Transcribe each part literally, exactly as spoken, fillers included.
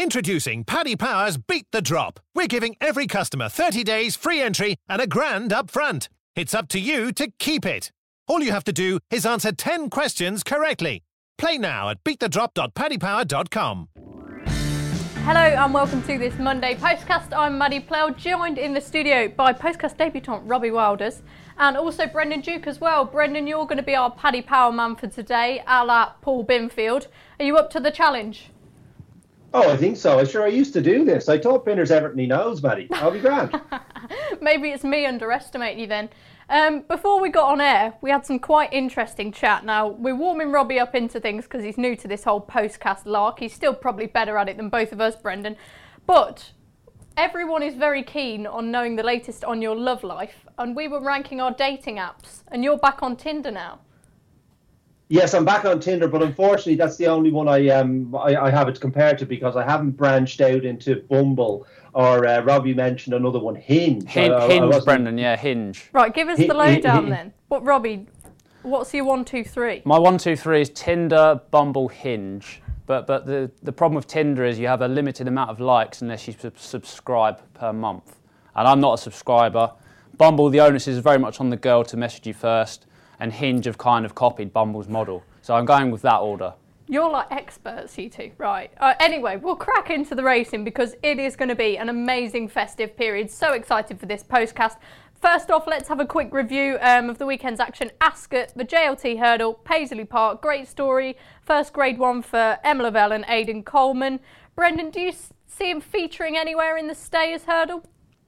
Introducing Paddy Power's Beat the Drop. We're giving every customer thirty days free entry and a grand up front. It's up to you to keep it. All you have to do is answer ten questions correctly. Play now at beat the drop dot paddy power dot com. Hello and welcome to this Monday Postcast. I'm Maddie Plough, joined in the studio by Postcast debutant Robbie Wilders and also Brendan Duke as well. Brendan, you're going to be our Paddy Power man for today, a la Paul Binfield. Are you up to the challenge? Oh, I think so. I'm sure I used to do this. I thought Pinner's everything he knows, Maddie. I'll be grand. Maybe it's me underestimating you then. Um, before we got on air, we had some quite interesting chat. Now, we're warming Robbie up into things because he's new to this whole postcast lark. He's still probably better at it than both of us, Brendan. But everyone is very keen on knowing the latest on your love life. And we were ranking our dating apps. And you're back on Tinder now. Yes, I'm back on Tinder, but unfortunately that's the only one I um I, I have it compared to because I haven't branched out into Bumble or uh, Robbie mentioned another one, Hinge. Hinge, I, Hinge I Brendan, yeah, Hinge. Right, give us the lowdown then. What, Robbie, what's your one, two, three? My one, two, three is Tinder, Bumble, Hinge. But but the, the problem with Tinder is you have a limited amount of likes unless you sub- subscribe per month. And I'm not a subscriber. Bumble, the onus is very much on the girl to message you first. And Hinge have kind of copied Bumble's model. So I'm going with that order. You're like experts, you two. Right. Uh, anyway, we'll crack into the racing because it is going to be an amazing festive period. So excited for this postcast. First off, let's have a quick review um, of the weekend's action. Ascot, the J L T hurdle, Paisley Park. Great story. First grade one for Emma Lavelle and Aidan Coleman. Brendan, do you see him featuring anywhere in the Stayers hurdle?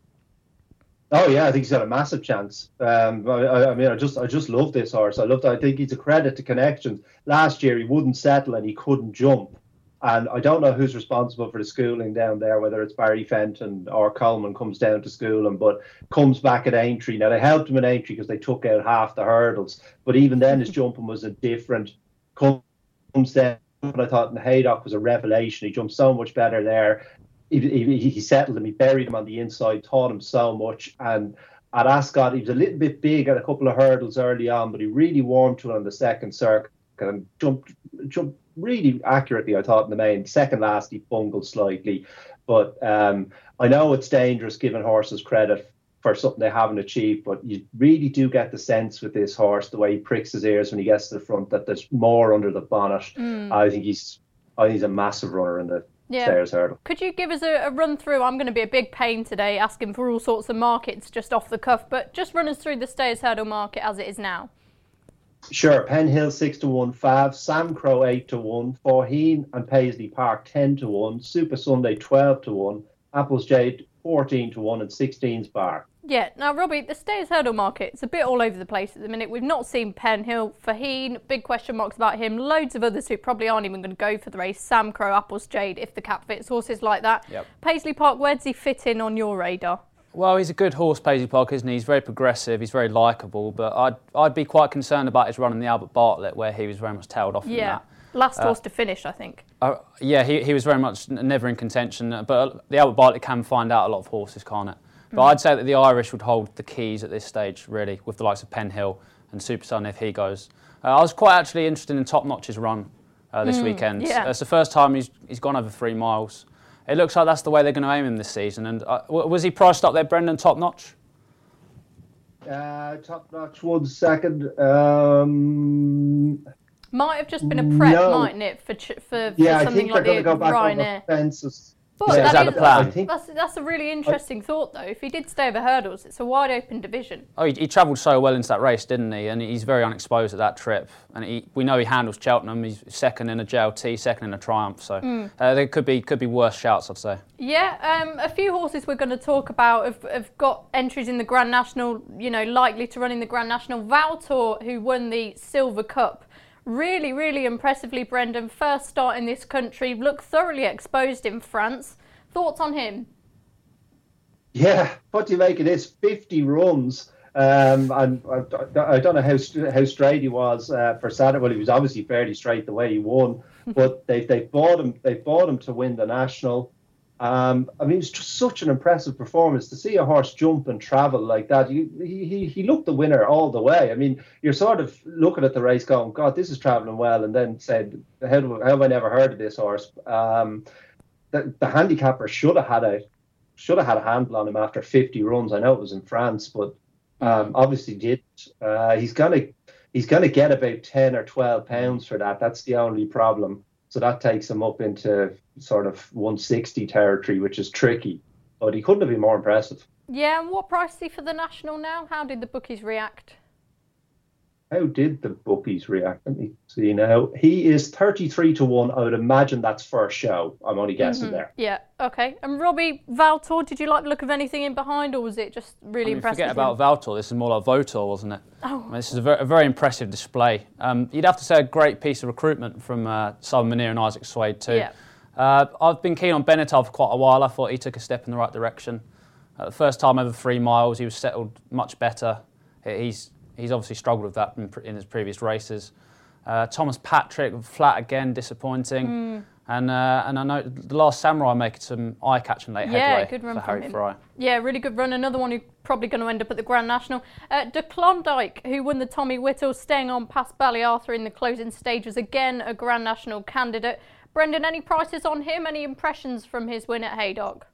Oh yeah, I think he's got a massive chance. Um, I, I mean, I just, I just love this horse. I love. I think he's a credit to Connections. Last year he wouldn't settle and he couldn't jump, and I don't know who's responsible for the schooling down there, whether it's Barry Fenton or Coleman comes down to school him, but comes back at Aintree. Now they helped him at Aintree because they took out half the hurdles, but even then his jumping was indifferent. Comes down, and I thought in the Haydock was a revelation. He jumped so much better there. He, he, he settled him, he buried him on the inside, taught him so much. And at Ascot, he was a little bit big at a couple of hurdles early on, but he really warmed to it on the second circuit and jumped jumped really accurately, I thought, in the main. Second last, he bungled slightly. But um, I know it's dangerous giving horses credit for something they haven't achieved, but you really do get the sense with this horse, the way he pricks his ears when he gets to the front, that there's more under the bonnet. Mm. I think he's I think he's a massive runner in the Yeah. Stayers hurdle. Could you give us a, a run through? I'm going to be a big pain today asking for all sorts of markets just off the cuff, but just run us through the Stayers hurdle market as it is now. Sure. Penn Hill six to one, Fav, Sam Crow eight to one, Forheen and Paisley Park ten to one, Super Sunday twelve to one, Apples Jade fourteen to one, and sixteen's Bar. Yeah, now Robbie, the Stayers hurdle market, it's a bit all over the place at the minute. We've not seen Penn Hill, Faheen, big question marks about him, loads of others who probably aren't even going to go for the race, Sam Crow, Apples Jade, if the cap fits, horses like that. Yep. Paisley Park, where does he fit in on your radar? Well, he's a good horse, Paisley Park, isn't he? He's very progressive, he's very likeable, but I'd I'd be quite concerned about his run in the Albert Bartlett, where he was very much tailed off yeah. in that. Last horse uh, to finish, I think. Uh, yeah, he he was very much never in contention, but the Albert Bartlett can find out a lot of horses, can't it? But mm. I'd say that the Irish would hold the keys at this stage, really, with the likes of Penn Hill and Super Sun if he goes. Uh, I was quite actually interested in Top Notch's run uh, this mm, weekend. Yeah. Uh, it's the first time he's he's gone over three miles. It looks like that's the way they're going to aim him this season. And uh, was he priced up there, Brendan, Top Notch? Uh, top Notch, one second. Um, Might have just been a prep, no. mightn't it, for ch- for, for yeah, something I think like they're the going to go back Ryanair. over fences. But yeah, that is that is, the plan? I think, that's, that's a really interesting I, thought, though. If he did stay over hurdles, it's a wide open division. Oh, he, he travelled so well into that race, didn't he? And he's very unexposed at that trip. And he, we know he handles Cheltenham. He's second in a J L T, second in a Triumph. So mm. uh, there could be could be worse shouts, I'd say. Yeah, um, a few horses we're going to talk about have, have got entries in the Grand National, you know, likely to run in the Grand National. Valtor, who won the Silver Cup, really, really impressively, Brendan. First start in this country, looked thoroughly exposed in France. Thoughts on him? Yeah, what do you make of this? fifty runs. Um, and I, I don't know how how straight he was uh, for Saturday. Well, he was obviously fairly straight the way he won, but they they bought him. They bought him to win the national. Um, I mean, it was just such an impressive performance to see a horse jump and travel like that. You, he, he he looked the winner all the way. I mean, you're sort of looking at the race going, God, this is travelling well, and then said, how, do, how have I never heard of this horse? Um, the, the handicapper should have had a should have had a handle on him after fifty runs. I know it was in France, but um, obviously didn't. Uh, he's gonna he's gonna get about ten or twelve pounds for that. That's the only problem. So that takes him up into sort of one sixty territory, which is tricky. But he couldn't have been more impressive. Yeah, and what price is he for the National now? How did the bookies react? How did the bookies react? Let me see now. He is thirty-three to one. I would imagine that's first show. I'm only guessing mm-hmm. there. Yeah, okay. And Robbie, Valtor, did you like the look of anything in behind, or was it just really I mean, impressive? Forget about Valtor. This is more like Votor, wasn't it? Oh. I mean, this is a very, a very impressive display. Um, you'd have to say a great piece of recruitment from uh, Simon Munir and Isaac Suede too. Yeah. Uh, I've been keen on Benatar for quite a while. I thought he took a step in the right direction. Uh, the first time over three miles, he was settled much better. He's He's obviously struggled with that in, in his previous races. Uh, Thomas Patrick, flat again, disappointing. Mm. And uh, and I know the last Samurai making some eye-catching late yeah, headway good run for Harry him. Fry. Yeah, really good run. Another one who's probably going to end up at the Grand National. Uh, De Klondike, who won the Tommy Whittle, staying on past Ballyarthur in the closing stages, again a Grand National candidate. Brendan, any prices on him? Any impressions from his win at Haydock?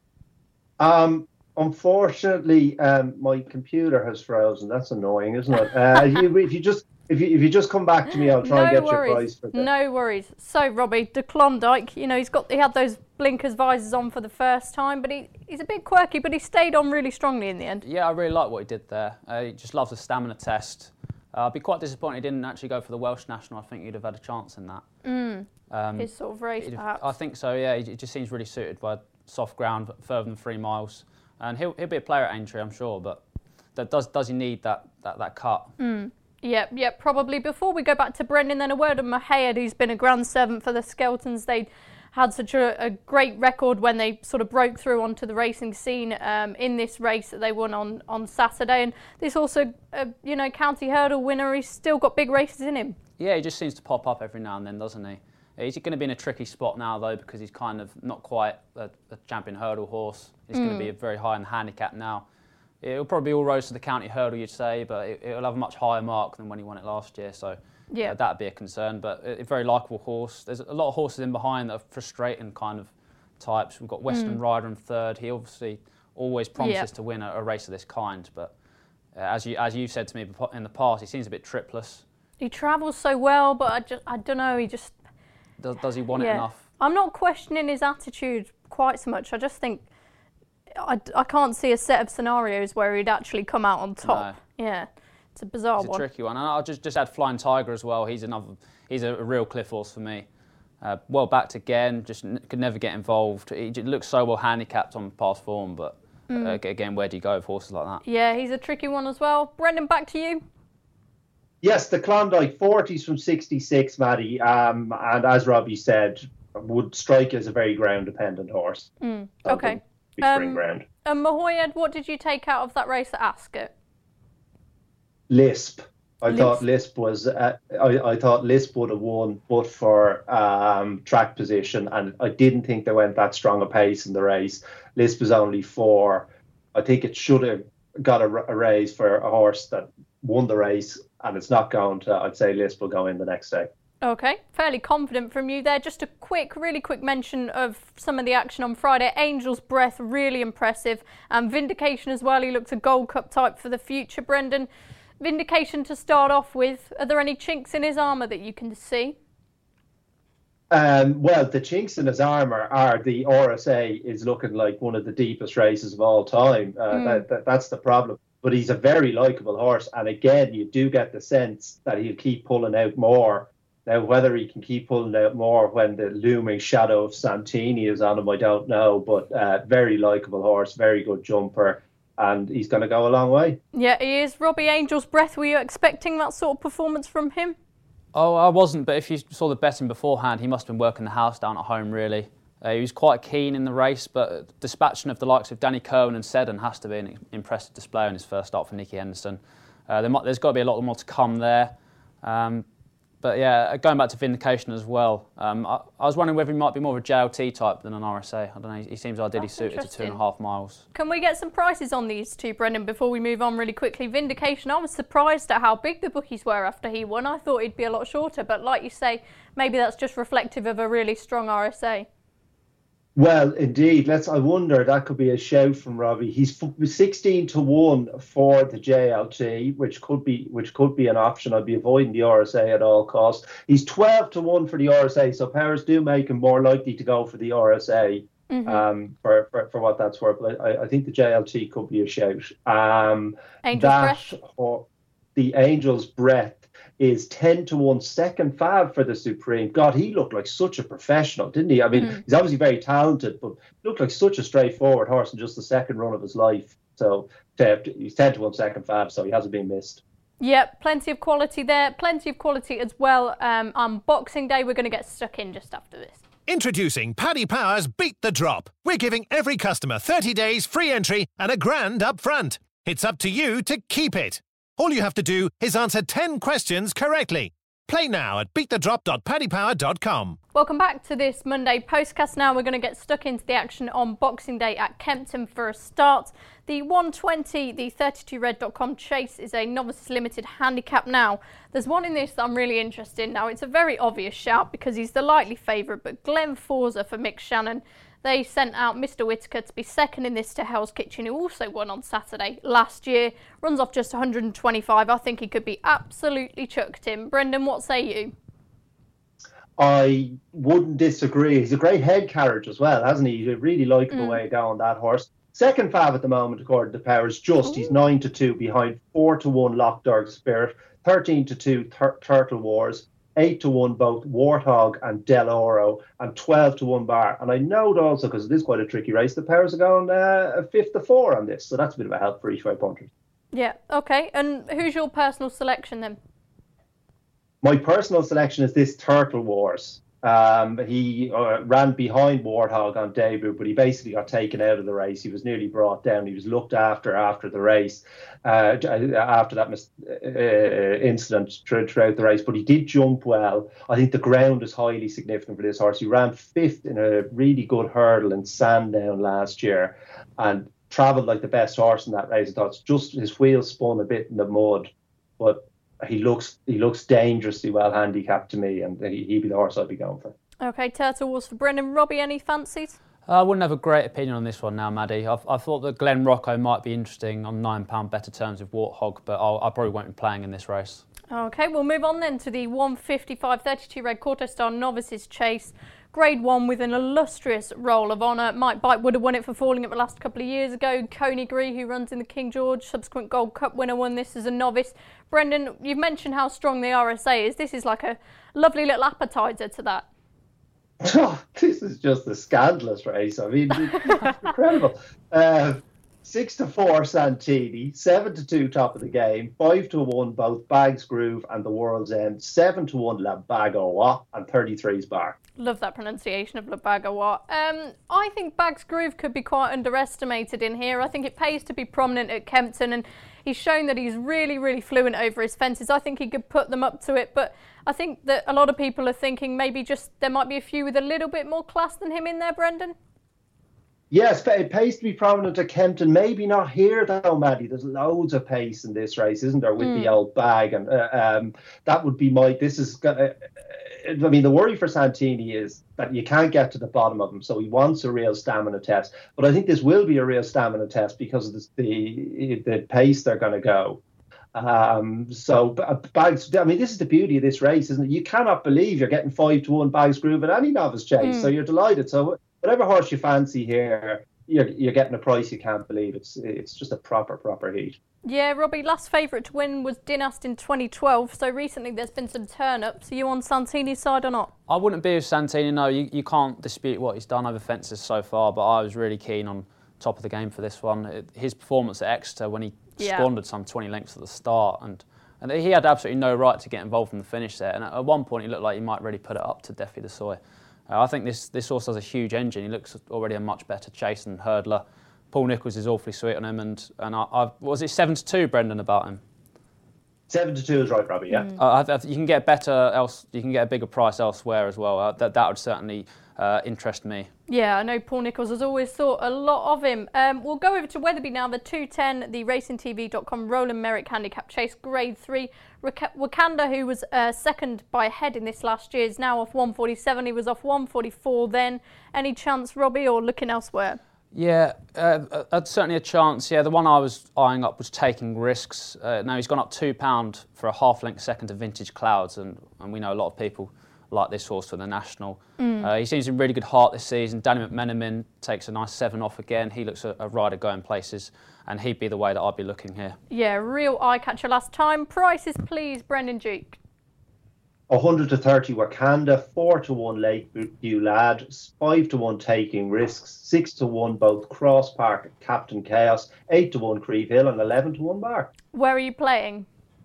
Um. Unfortunately, um, my computer has frozen. That's annoying, isn't it? Uh, you, if you just if you if you just come back to me, I'll try no and get worries. your price for that. No worries. So, Robbie, De Klondike, you know, he's got he had those blinkers visors on for the first time, but he he's a bit quirky, but he stayed on really strongly in the end. Yeah, I really like what he did there. Uh, he just loves the stamina test. Uh, I'd be quite disappointed he didn't actually go for the Welsh National. I think he'd have had a chance in that. Mm. Um, His sort of race, perhaps. I think so. Yeah, he just seems really suited by soft ground further than three miles. And he'll he'll be a player at Aintree, I'm sure, but that does does he need that that, that cut? Mm. Yeah, yeah, probably. Before we go back to Brendan, then a word of Mahayad, who's been a grand servant for the Skeltons. They had such a, a great record when they sort of broke through onto the racing scene um, in this race that they won on, on Saturday. And this also, uh, you know, county hurdle winner. He's still got big races in him. Yeah, he just seems to pop up every now and then, doesn't he? He's going to be in a tricky spot now, though, because he's kind of not quite a, a champion hurdle horse. He's mm. going to be very high in the handicap now. It'll probably be all rose to the county hurdle, you'd say, but it, it'll have a much higher mark than when he won it last year. So yeah. uh, that'd be a concern. But a, a very likeable horse. There's a lot of horses in behind that are frustrating kind of types. We've got Western mm. Rider in third. He obviously always promises yeah. to win a, a race of this kind. But uh, as you as you've said to me in the past, he seems a bit tripless. He travels so well, but I just I don't know. He just does. Does he want yeah. it enough? I'm not questioning his attitude quite so much. I just think. I, I can't see a set of scenarios where he'd actually come out on top. No. Yeah, it's a bizarre it's a one. It's a tricky one. And I'll just, just add Flying Tiger as well. He's another. He's a, a real cliff horse for me. Uh, well backed again, just n- could never get involved. He looks so well handicapped on past form, but mm. uh, again, where do you go with horses like that? Yeah, he's a tricky one as well. Brendan, back to you. Yes, the Klondike, forties from sixty-six, Maddie, um, and as Robbie said, would strike as a very ground-dependent horse. Mm. Okay. Spring ground. And Mahayad, what did you take out of that race at Ascot? Lisp. I Lisp. thought Lisp was. Uh, I, I thought Lisp would have won, but for um, track position, and I didn't think they went that strong a pace in the race. Lisp was only four. I think it should have got a, a raise for a horse that won the race, and it's not going to. I'd say Lisp will go in the next day. Okay, fairly confident from you there. Just a quick, really quick mention of some of the action on Friday. Angel's Breath, really impressive. And Vindication as well. He looks a Gold Cup type for the future. Brendan, Vindication to start off with. Are there any chinks in his armour that you can see? Um, well, the chinks in his armour are the R S A is looking like one of the deepest races of all time. Uh, mm. that, that, that's the problem. But he's a very likeable horse. And again, you do get the sense that he'll keep pulling out more. Now, whether he can keep pulling out more when the looming shadow of Santini is on him, I don't know. But uh, very likeable horse, very good jumper, and he's going to go a long way. Yeah, he is. Robbie, Angel's Breath, were you expecting that sort of performance from him? Oh, I wasn't, but if you saw the betting beforehand, he must have been working the house down at home, really. Uh, he was quite keen in the race, but dispatching of the likes of Danny Cohen and Seddon has to be an impressive display on his first start for Nicky Henderson. Uh, there might, there's got to be a lot more to come there. Um, But yeah, going back to Vindication as well, um, I, I was wondering whether he might be more of a J L T type than an R S A. I don't know, he seems ideally suited to two and a half miles. Can we get some prices on these two, Brendan, before we move on really quickly? Vindication, I was surprised at how big the bookies were after he won. I thought he'd be a lot shorter, but like you say, maybe that's just reflective of a really strong R S A. Well, indeed. Let's. I wonder, that could be a shout from Robbie. He's sixteen to one for the J L T, which could be which could be an option. I'd be avoiding the R S A at all costs. He's twelve to one for the R S A, so powers do make him more likely to go for the R S A. Mm-hmm. Um, for, for for what that's worth. But I, I think the J L T could be a shout. Um, Angel's that, Breath. Or the Angel's Breath is ten to one second fab for the Supreme. God, he looked like such a professional, didn't he? I mean, mm. he's obviously very talented, but looked like such a straightforward horse in just the second run of his life. So he's ten to one second fab, so he hasn't been missed. Yep, plenty of quality there. Plenty of quality as well. Um, on Boxing Day, we're going to get stuck in just after this. Introducing Paddy Power's Beat the Drop. We're giving every customer thirty days free entry and a grand up front. It's up to you to keep it. All you have to do is answer ten questions correctly. Play now at beat the drop dot paddy power dot com. Welcome back to this Monday postcast. Now we're going to get stuck into the action on Boxing Day at Kempton for a start. The one twenty, the thirty-two red dot com Chase is a novice limited handicap now. There's one in this that I'm really interested in. Now it's a very obvious shout because he's the likely favourite, but Glenn Forza for Mick Shannon. They sent out Mister Whitaker to be second in this to Hell's Kitchen, who also won on Saturday last year. Runs off just one hundred twenty-five. I think he could be absolutely chucked in. Brendan, what say you? I wouldn't disagree. He's a great head carriage as well, hasn't he? He's a really likeable mm. way to go on that horse. Second fab at the moment, according to Powers, just. Ooh. He's nine to two behind four to one Lockdog Spirit, thirteen to two Tur- Turtle Wars, eight to one both Warthog and Del Oro, and twelve to one Bar. And I know also, because it is quite a tricky race, the Powers are going uh, a fifth to four on this, so that's a bit of a help for each way punters. Yeah, okay. And who's your personal selection then? My personal selection is this Turtle Wars. Um, he uh, ran behind Warthog on debut, but he basically got taken out of the race. He was nearly brought down. He was looked after after the race, uh, after that mis- uh, incident throughout the race. But he did jump well. I think the ground is highly significant for this horse. He ran fifth in a really good hurdle in Sandown last year and travelled like the best horse in that race. I thought it's just his wheels spun a bit in the mud, but He looks he looks dangerously well handicapped to me, and he, he'd be the horse I'd be going for. Okay, Turtle Wars for Brendan. Robbie, any fancies? I wouldn't have a great opinion on this one now, Maddie. I, I thought that Glen Rocco might be interesting on nine pound better terms with Warthog, but I'll, I probably won't be playing in this race. Okay, we'll move on then to the one fifty-five thirty-two red Quarter Star Novices Chase. Grade one with an illustrious roll of honour. Mike Bite would have won it for falling at the last couple of years ago. Coney Gree, who runs in the King George, subsequent Gold Cup winner, won this as a novice. Brendan, you've mentioned how strong the R S A is. This is like a lovely little appetizer to that. Oh, this is just a scandalous race. I mean, it's incredible. Uh, Six to four Santini, seven to two top of the game, five to one both Bags Groove and the World's End, seven to one La Bagoa, and thirty-three's Bar. Love that pronunciation of La Bagoa. Um, I think Bags Groove could be quite underestimated in here. I think it pays to be prominent at Kempton, and he's shown that he's really, really fluent over his fences. I think he could put them up to it, but I think that a lot of people are thinking maybe just there might be a few with a little bit more class than him in there, Brendan. Yes, it pays to be prominent at Kempton. Maybe not here, though, Maddie. There's loads of pace in this race, isn't there, with mm. the old bag? And uh, um, that would be my... This is... Uh, I mean, the worry for Santini is that you can't get to the bottom of him, so he wants a real stamina test. But I think this will be a real stamina test because of this, the the pace they're going to go. Um, so, Bags... I mean, this is the beauty of this race, isn't it? You cannot believe you're getting five to one Bags Groove at any novice chase, mm. so you're delighted. So... Whatever horse you fancy here, you're, you're getting a price you can't believe. It's it's just a proper, proper heat. Yeah, Robbie, last favourite to win was Dinast in twenty twelve, so recently there's been some turn-ups. Are you on Santini's side or not? I wouldn't be with Santini, no. You, you can't dispute what he's done over fences so far, but I was really keen on top of the game for this one. It, his performance at Exeter when he yeah. squandered some twenty lengths at the start, and, and he had absolutely no right to get involved in the finish there, and at one point he looked like he might really put it up to Defi de Soy. Uh, I think this this horse has a huge engine. He looks already a much better chase than Hurdler. Paul Nicholls is awfully sweet on him, and and I, I was it seven to two, Brendan, about him. Seven to two is right, Robbie. Yeah. Mm. Uh, I th- you can get better else. You can get a bigger price elsewhere as well. Uh, that that would certainly uh, interest me. Yeah, I know Paul Nicholls has always thought a lot of him. Um, we'll go over to Wetherby now. The two ten, the racing T V dot com Roland Merrick Handicap Chase Grade Three. Wakanda, who was uh, second by a head in this last year, is now off one forty-seven. He was off one forty-four then. Any chance, Robbie, or looking elsewhere? Yeah, uh, uh, certainly a chance. Yeah, the one I was eyeing up was Taking Risks. Uh, now he's gone up two pound for a half length second to Vintage Clouds, and, and we know a lot of people like this horse for the National. Mm. Uh, he seems in really good heart this season. Danny McMenamin takes a nice seven off again. He looks a, a rider going places, and he'd be the way that I'd be looking here. Yeah, real eye catcher last time. Prices, please, Brendan Duke. one hundred to thirty Wakanda, four to one Lakeview Lad, five to one Taking Risks, six to one both Cross Park Captain Chaos, eight to one Creve Hill, and eleven to one Bar. Where are you playing?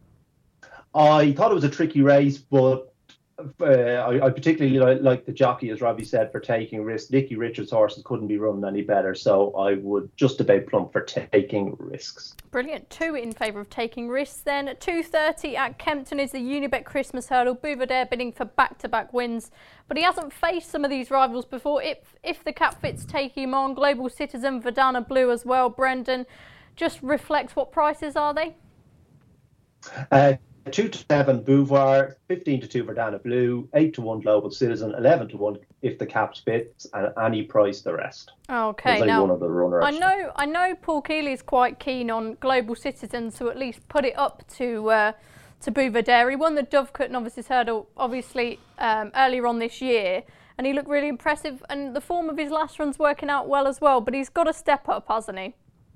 I thought it was a tricky race, but uh, I, I particularly like, like the jockey, as Robbie said, for Taking Risks. Nicky Richards' horses couldn't be run any better, so I would just about plump for Taking Risks. Brilliant. Two in favour of Taking Risks then. At two thirty at Kempton is the Unibet Christmas Hurdle. Bouvardere bidding for back-to-back wins, but he hasn't faced some of these rivals before. If, if the cap fits take him on, Global Citizen, Verdana Blue as well, Brendan, just reflects what prices are they? Uh, two to seven Beauvoir, fifteen to two Verdana Blue, eight to one Global Citizen, eleven to one if the cap fits, and any price the rest. Okay, like now one of the runners. I know, I know Paul Keeley's quite keen on Global Citizen to at least put it up to uh, to Bouvardere. He won the Dovecote Novices Hurdle obviously um, earlier on this year, and he looked really impressive. And the form of his last run's working out well as well. But he's got to step up, hasn't he?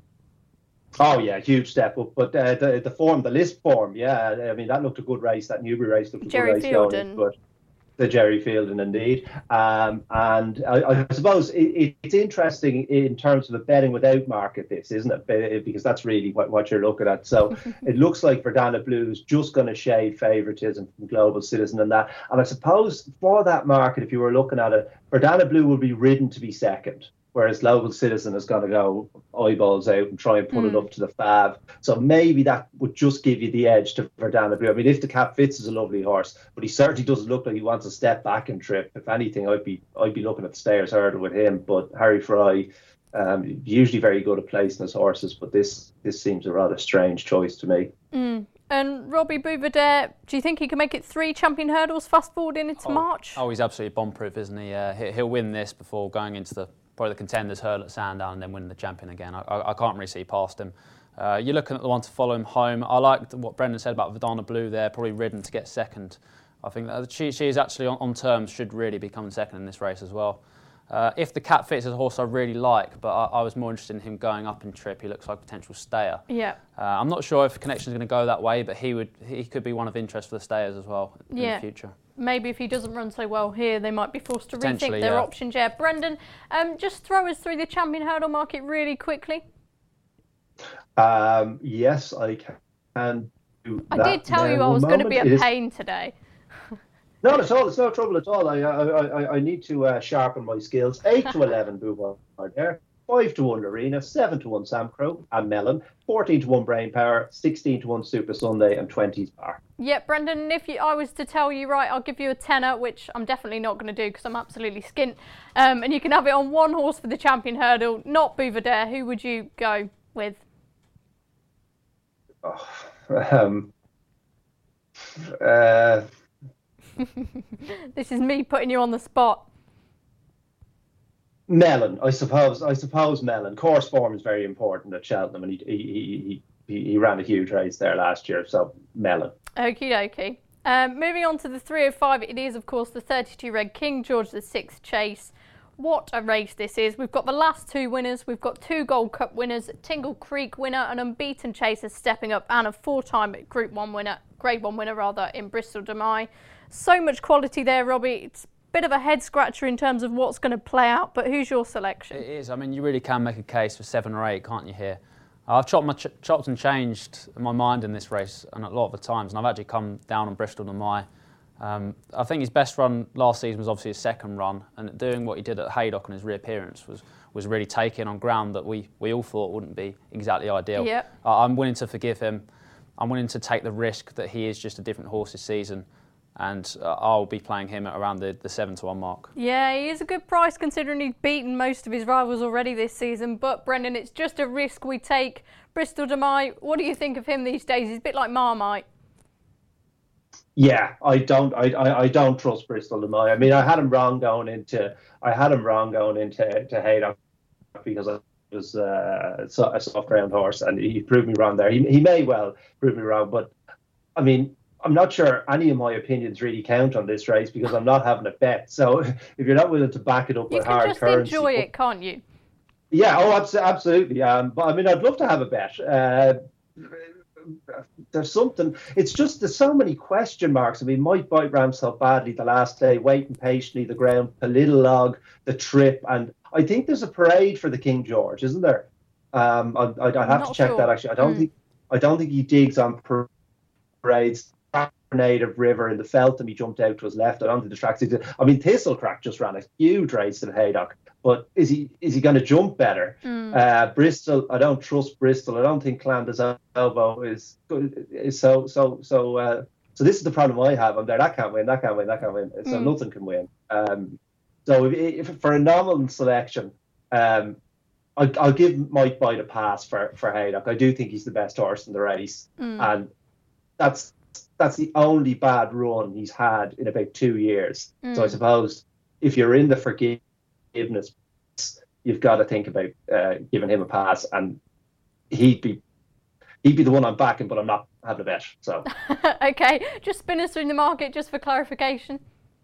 Oh yeah, huge step up. But uh, the the form, the list form, yeah. I mean, that looked a good race. That Newbury race looked a Jerry good race Fielden. going. But the Jerry Fielden, indeed. Um, and I, I suppose it, it, it's interesting in terms of a betting without market, this, isn't it? Because that's really what, what you're looking at. So it looks like Verdana Blue is just going to shade favouritism from Global Citizen and that. And I suppose for that market, if you were looking at it, Verdana Blue will be ridden to be second, whereas Global Citizen is going to go eyeballs out and try and put mm. it up to the Fav. So maybe that would just give you the edge to Verdana Blue. I mean, if the cap fits, is a lovely horse, but he certainly doesn't look like he wants to step back and trip. If anything, I'd be I'd be looking at the Stayers Hurdle with him. But Harry Fry, um, usually very good at placing his horses, but this this seems a rather strange choice to me. Mm. And Robbie Bouvardere, do you think he can make it three champion hurdles fast forwarding into oh, March? Oh, he's absolutely bomb-proof, isn't he? Uh, he'll win this before going into the probably the contenders hurdle at Sandown and then winning the champion again. I, I, I can't really see past him. Uh, you're looking at the one to follow him home. I liked what Brendan said about Verdana Blue there, probably ridden to get second. I think that she, she is actually on, on terms, should really be coming second in this race as well. Uh, if the cap fits, is a horse I really like, but I, I was more interested in him going up in trip. He looks like a potential stayer. Yeah. Uh, I'm not sure if Connection is going to go that way, but he would he could be one of interest for the stayers as well in yeah. the future. Maybe if he doesn't run so well here, they might be forced to rethink their yeah. options. Yeah, Brendan, um, just throw us through the champion hurdle market really quickly. Um, yes, I can do I that. did tell you I was going to be a pain today. No, it's all. It's no trouble at all. I I I, I need to uh, sharpen my skills. Eight to eleven, Beauvoir there. Five to one Arena. Seven to one Sam Crow and Mellon. Fourteen to one Brain Power. Sixteen to one Super Sunday, and twenty's Bar. Yeah, Brendan. If you, I was to tell you right, I'll give you a tenner, which I'm definitely not going to do because I'm absolutely skint. Um, and you can have it on one horse for the champion hurdle, not Bouvardere. Who would you go with? Oh, um. Uh. This is me putting you on the spot. Mellon, I suppose. I suppose Mellon. Course form is very important at Cheltenham, and he he he, he ran a huge race there last year. So Mellon. Okie dokie. Um, moving on to the three oh five, it is of course the thirty-two Red King George the sixth Chase. What a race this is. We've got the last two winners. We've got two Gold Cup winners, Tingle Creek winner, an unbeaten chaser stepping up, and a four-time Group One winner, Grade One winner rather, in Bristol de Mai. So much quality there, Robbie. It's a bit of a head scratcher in terms of what's going to play out, but who's your selection? It is. I mean, you really can make a case for seven or eight, can't you, here? I've chopped, my ch- chopped and changed my mind in this race and a lot of the times, and I've actually come down on Bristol de Mai. Um, I think his best run last season was obviously his second run, and doing what he did at Haydock on his reappearance was, was really taking on ground that we, we all thought wouldn't be exactly ideal. Yep. Uh, I'm willing to forgive him. I'm willing to take the risk that he is just a different horse this season, and uh, I'll be playing him at around the, the seven to one mark. Yeah, he is a good price considering he's beaten most of his rivals already this season. But Brendan, it's just a risk we take. Bristol De Mai, what do you think of him these days? He's a bit like Marmite. Yeah, I don't, I, I, I don't trust Bristol De Mai. I mean, I had him wrong going into, I had him wrong going into to Haydock because I was uh, a soft ground horse, and he proved me wrong there. He he may well prove me wrong, but I mean, I'm not sure any of my opinions really count on this race because I'm not having a bet. So if you're not willing to back it up you with hard currency, you can just enjoy it, can't you? Yeah, oh, absolutely. Um, but I mean, I'd love to have a bet. Uh, there's something. It's just there's so many question marks. I mean, might bite Ram so badly the last day, waiting patiently, the ground, a little log, the trip, and I think there's a parade for the King George, isn't there? Um, I, I, I have Not to check sure. that actually. I don't mm. think I don't think he digs on parades. Native River in the Feltham, he jumped out to his left. I don't think the track's. I mean, Thistlecrack just ran a huge race in Haydock, but is he is he going to jump better? Mm. Uh, Bristol, I don't trust Bristol. I don't think Clanda's elbow is good. Is so so so. Uh, so this is the problem I have. I'm there. That can't win. That can't win. That can't win. So mm. nothing can win. Um, so if, if for a nominal selection, um, I, I'll give Mike Bite a pass for for Haydock. I do think he's the best horse in the race, mm. and that's. That's the only bad run he's had in about two years. Mm. So I suppose if you're in the forgiveness, you've got to think about uh, giving him a pass, and he'd be he'd be the one I'm backing, but I'm not having a bet. So okay, just spin us through the market just for clarification.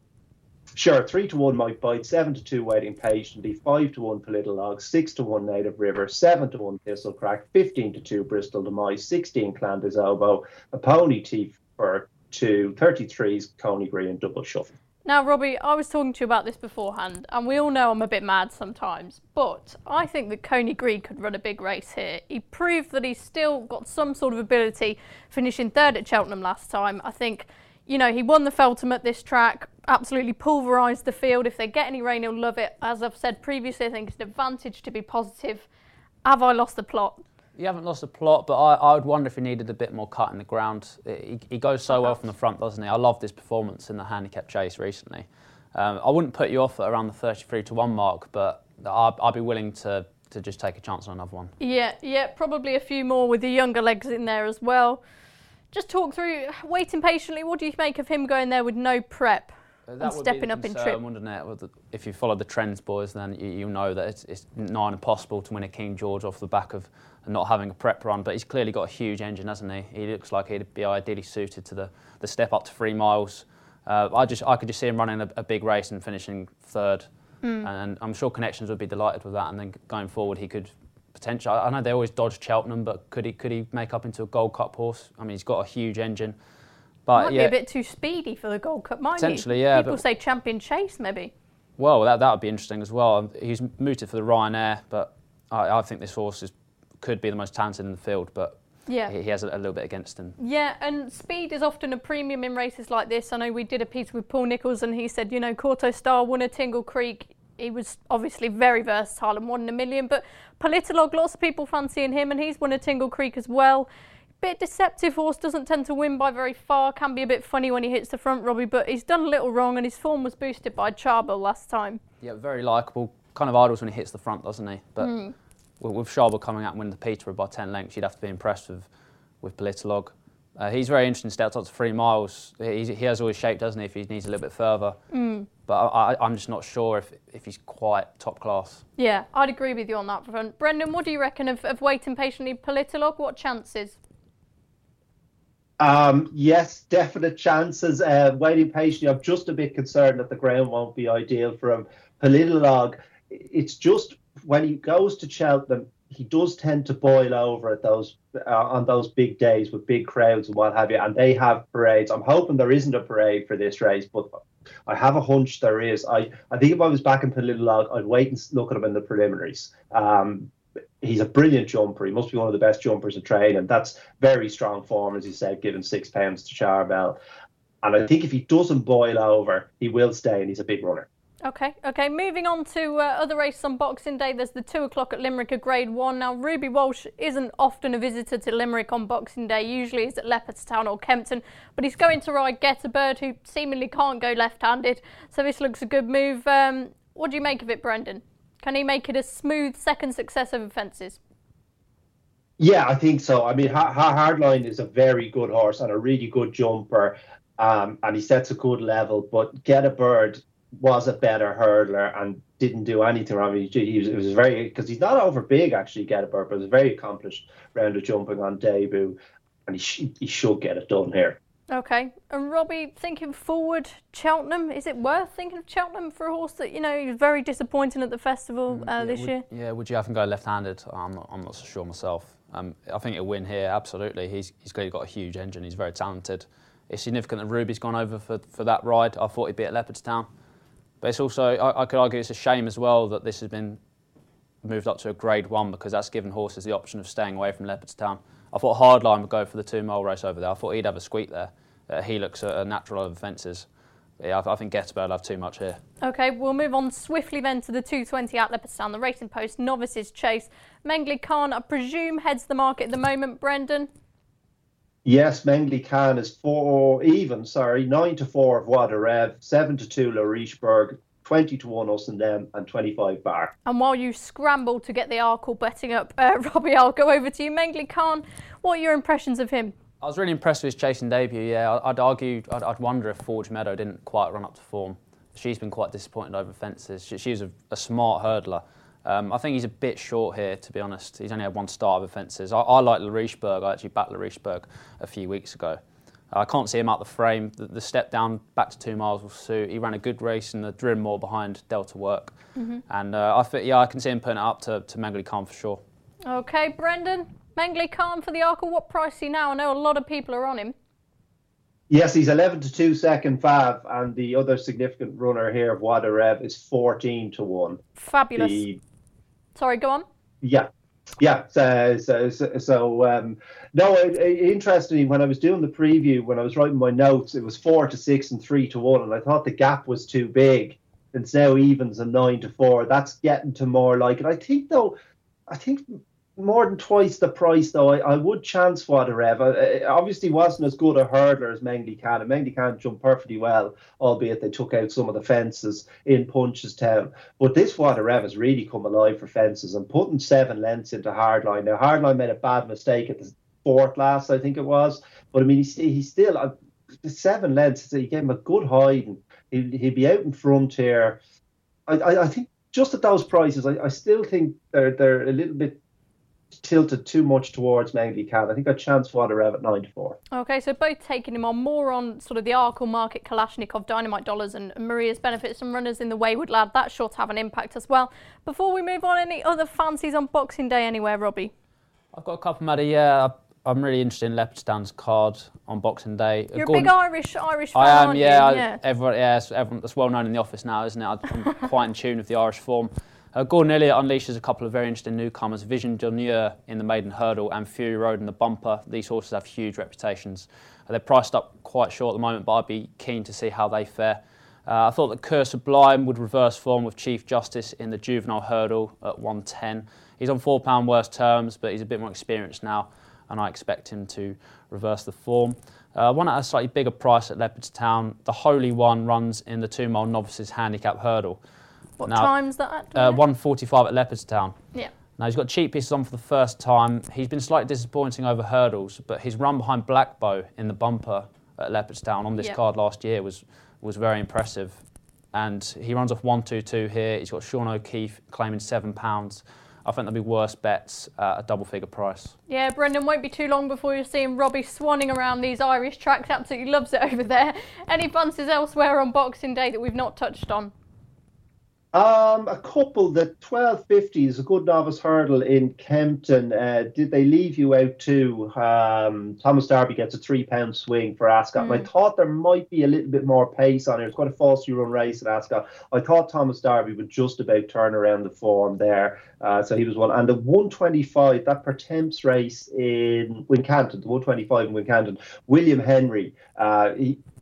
Sure, three to one Mike Bite, seven to two Waiting Patiently, five to one Politolog, six to one Native River, seven to one Thistlecrack, fifteen to two Bristol De Mai, sixteen Clanda's Elbow, a Pony T for two, thirty-threes Coney Green Double Shuffle. Now, Robbie, I was talking to you about this beforehand, and we all know I'm a bit mad sometimes, but I think that Coney Green could run a big race here. He proved that he's still got some sort of ability, finishing third at Cheltenham last time. I think, you know, he won the Feltham at this track, absolutely pulverised the field. If they get any rain, he'll love it. As I've said previously, I think it's an advantage to be positive. Have I lost the plot? You haven't lost the plot, but I, I would wonder if he needed a bit more cut in the ground. He, he goes so well from the front, doesn't he? I love this performance in the handicap chase recently. Um, I wouldn't put you off at around the thirty-three to one mark, but I'd, I'd be willing to, to just take a chance on another one. Yeah, yeah, probably a few more with the younger legs in there as well. Just talk through, Waiting Patiently, what do you make of him going there with no prep? That and would stepping be the up concern, in trip, wouldn't it? If you follow the trends, boys, then you, you know that it's, it's nigh on impossible to win a King George off the back of not having a prep run. But he's clearly got a huge engine, hasn't he? He looks like he'd be ideally suited to the, the step up to three miles. Uh, I just I could just see him running a, a big race and finishing third, mm. and I'm sure Connections would be delighted with that. And then going forward, he could potentially. I know they always dodge Cheltenham, but could he could he make up into a Gold Cup horse? I mean, he's got a huge engine. But might yeah, be a bit too speedy for the Gold Cup, might potentially, he? yeah. People say Champion Chase, maybe. Well, that that would be interesting as well. He's mooted for the Ryanair, but I, I think this horse is, could be the most talented in the field, but yeah. he, he has a, a little bit against him. Yeah, and speed is often a premium in races like this. I know we did a piece with Paul Nicholls, and he said, you know, Corto Star won at Tingle Creek. He was obviously very versatile and won in a million, but Politolog, lots of people fancying him, and he's won at Tingle Creek as well. Bit deceptive horse, doesn't tend to win by very far, can be a bit funny when he hits the front, Robbie, but he's done a little wrong and his form was boosted by Charbel last time. Yeah, very likeable, kind of idles when he hits the front, doesn't he? But mm. with, with Charbel coming out and winning the Peterborough by ten lengths, you'd have to be impressed with, with Politolog. Uh, he's very interesting, steps up to three miles. He's, he has always shaped, doesn't he, if he needs a little bit further. Mm. But I, I, I'm just not sure if, if he's quite top class. Yeah, I'd agree with you on that front. Brendan, what do you reckon of, of Waiting Patiently Politolog? What chances? Um, yes, definite chances. Uh, Waiting Patiently, I'm just a bit concerned that the ground won't be ideal for him. Politolog, it's just when he goes to Cheltenham, he does tend to boil over at those uh, on those big days with big crowds and what have you, and they have parades. I'm hoping there isn't a parade for this race, but I have a hunch there is. I, I think if I was back in Politolog, I'd wait and look at him in the preliminaries. Um, He's a brilliant jumper. He must be one of the best jumpers in training. That's very strong form, as you said, giving six pounds to Charbel. And I think if he doesn't boil over, he will stay, and he's a big runner. Okay, okay. Moving on to uh, other races on Boxing Day, there's the two o'clock at Limerick at Grade one. Now, Ruby Walsh isn't often a visitor to Limerick on Boxing Day. Usually he's at Leopardstown or Kempton, but he's going to ride Get a Bird, who seemingly can't go left-handed. So this looks a good move. Um, what do you make of it, Brendan? Can he make it a smooth second success over fences? Yeah, I think so. I mean, Hardline is a very good horse and a really good jumper, um, and he sets a good level, but Get a Bird was a better hurdler and didn't do anything wrong. He, he was, it was very, because he's not over big actually, Get a Bird, but it was very accomplished round of jumping on debut, and he, sh- he should get it done here. Okay, and Robbie, thinking forward, Cheltenham, is it worth thinking of Cheltenham for a horse that, you know, he was very disappointing at the festival uh, yeah, this would, year? Yeah, would you have him go left-handed? I'm not, I'm not so sure myself. Um, I think he'll win here, absolutely. He's he's got, he's got a huge engine, he's very talented. It's significant that Ruby's gone over for, for that ride. I thought he'd be at Leopardstown. But it's also, I, I could argue it's a shame as well that this has been moved up to a Grade one, because that's given horses the option of staying away from Leopardstown. I thought Hardline would go for the two-mile race over there. I thought he'd have a squeak there. Uh, he looks a, a natural over fences. Yeah, I, I think Get a Bird will have too much here. OK, we'll move on swiftly then to the two twenty at Leopardstown, the Racing Post Novices Chase. Mengli Khan, I presume, heads the market at the moment, Brendan? Yes, Mengli Khan is four even, sorry, nine to four of Wadarev, seven to two La Richebourg, twenty to one Us and Them, and twenty-five Bar. And while you scramble to get the Arkle betting up, uh, Robbie, I'll go over to you. Mengli Khan, what are your impressions of him? I was really impressed with his chasing debut, yeah. I'd argue, I'd, I'd wonder if Forge Meadow didn't quite run up to form. She's been quite disappointed over fences. She, she's a, a smart hurdler. Um, I think he's a bit short here, to be honest. He's only had one start over fences. I, I like La Richebourg. I actually backed La Richebourg a few weeks ago. I can't see him out the frame. The, the step down back to two miles will suit. He ran a good race in the Drimore behind Delta Work. Mm-hmm. And uh, I think, yeah, I can see him putting it up to, to Mengli Khan for sure. OK, Brendan, Mengli Khan for the Arkle. What price is he now? I know a lot of people are on him. Yes, he's eleven to two second fav, and the other significant runner here of Wadarev is fourteen to one. Fabulous. The, Sorry, go on. Yeah. Yeah, so, so, so, so um, no, it, it, interestingly, when I was doing the preview, when I was writing my notes, it was four to six and three to one, and I thought the gap was too big. It's now evens and nine to four. That's getting to more like it. I think, though, I think more than twice the price, though, I, I would chance Wadarev. It obviously wasn't as good a hurdler as Mengli Khan, and Mengli Khan jumped perfectly well, albeit they took out some of the fences in Punchestown. But this Wadarev has really come alive for fences and putting seven lengths into Hardline. Now, Hardline made a bad mistake at the fourth last, I think it was. But, I mean, he's, he's still, uh, seven lengths, he gave him a good hide, and he'll, he'll be out in front here. I, I, I think just at those prices, I, I still think they're they're a little bit tilted too much towards Mengli Khan. I think I chance Wadarev at nine to four. Okay, so both taking him on more on sort of the Arkle market, Kalashnikov, Dynamite Dollars, and Maria's Benefits and runners in the Wayward Lad. That's sure to have an impact as well. Before we move on, any other fancies on Boxing Day anywhere, Robbie? I've got a couple, Maddie. Yeah, I'm really interested in Leopardstown's card on Boxing Day. You're Gordon, a big Irish Irish fan, I am, aren't yeah. you? Yeah, I, everyone, yeah, everyone, that's well known in the office now, isn't it? I'm quite in tune with the Irish form. Uh, Gordon Elliott unleashes a couple of very interesting newcomers, Vision d'Honneur in the maiden hurdle and Fury Road in the bumper. These horses have huge reputations. Uh, they're priced up quite short at the moment, but I'd be keen to see how they fare. Uh, I thought that Cur Sublime would reverse form with Chief Justice in the juvenile hurdle at one ten. He's on four pound worse terms, but he's a bit more experienced now, and I expect him to reverse the form. Uh, one at a slightly bigger price at Leopardstown, the Holy One runs in the two-mile novices handicap hurdle. What now, time's that at? Uh, one forty-five at Leopardstown. Yeah. Now, he's got cheap pieces on for the first time. He's been slightly disappointing over hurdles, but his run behind Blackbow in the bumper at Leopardstown on this yeah. card last year was was very impressive. And he runs off one two two here. He's got Sean O'Keefe claiming seven pounds. I think there'll be worse bets at a double-figure price. Yeah, Brendan, won't be too long before you're seeing Robbie swanning around these Irish tracks. Absolutely loves it over there. Any fancies elsewhere on Boxing Day that we've not touched on? Um, a couple. The twelve fifty is a good novice hurdle in Kempton. Uh, did they leave you out too? Um, Thomas Darby gets a three pound swing for Ascot. Mm. And I thought there might be a little bit more pace on it. It's quite a falsely run race at Ascot. I thought Thomas Darby would just about turn around the form there. Uh, so he was one. And the one twenty-five, that Pertemps race in Wincanton, the one twenty-five in Wincanton, William Henry, uh, he,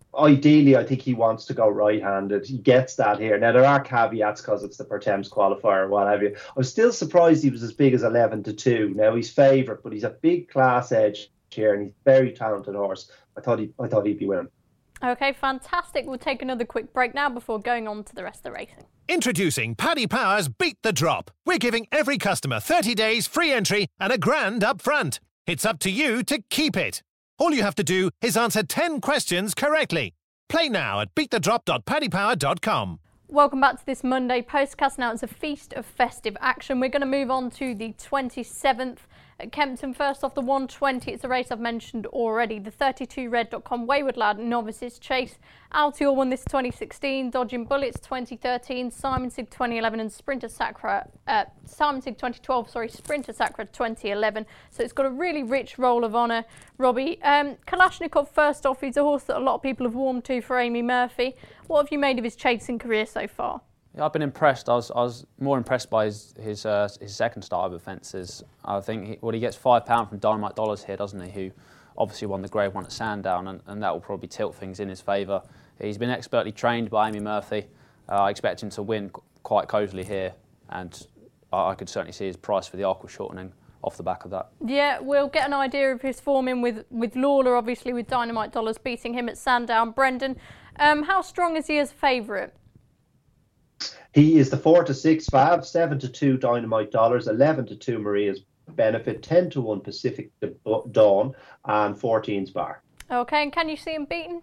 ideally, I think he wants to go right-handed. He gets that here. Now, there are caveats because it's the Pertemps qualifier or what have you. I was still surprised he was as big as eleven to two. Now, he's favourite, but he's a big class edge here, and he's a very talented horse. I thought, he, I thought he'd be winning. Okay, fantastic. We'll take another quick break now before going on to the rest of the racing. Introducing Paddy Power's Beat the Drop. We're giving every customer thirty days free entry and a grand up front. It's up to you to keep it. All you have to do is answer ten questions correctly. Play now at beat the drop dot paddy power dot com. Welcome back to this Monday postcast. Now it's a feast of festive action. We're going to move on to the twenty-seventh at Kempton. First off, the one twenty. It's a race I've mentioned already. The thirty-two red dot com Wayward Lad Novices Chase. Altior won this twenty sixteen. Dodging Bullets twenty thirteen. Simon Sig twenty eleven and Sprinter Sacra. Uh, Simon Sig twenty twelve. Sorry, Sprinter Sacra twenty eleven. So it's got a really rich roll of honour. Robbie, um, Kalashnikov first off. He's a horse that a lot of people have warmed to for Amy Murphy. What have you made of his chasing career so far? Yeah, I've been impressed. I was, I was more impressed by his his, uh, his second start over fences. I think he, well, he gets five pound from Dynamite Dollars here, doesn't he? Who obviously won the Grade One at Sandown, and, and that will probably tilt things in his favour. He's been expertly trained by Amy Murphy. Uh, I expect him to win quite cosily here, and I, I could certainly see his price for the Arkle shortening off the back of that. Yeah, we'll get an idea of his form in with with Lawler, obviously with Dynamite Dollars beating him at Sandown. Brendan, um, how strong is he as favourite? He is the four to six Fab, seven to two Dynamite Dollars, eleven to two Maria's Benefit, ten to one Pacific Dawn, and fourteen's Bar. Okay, and can you see him beaten?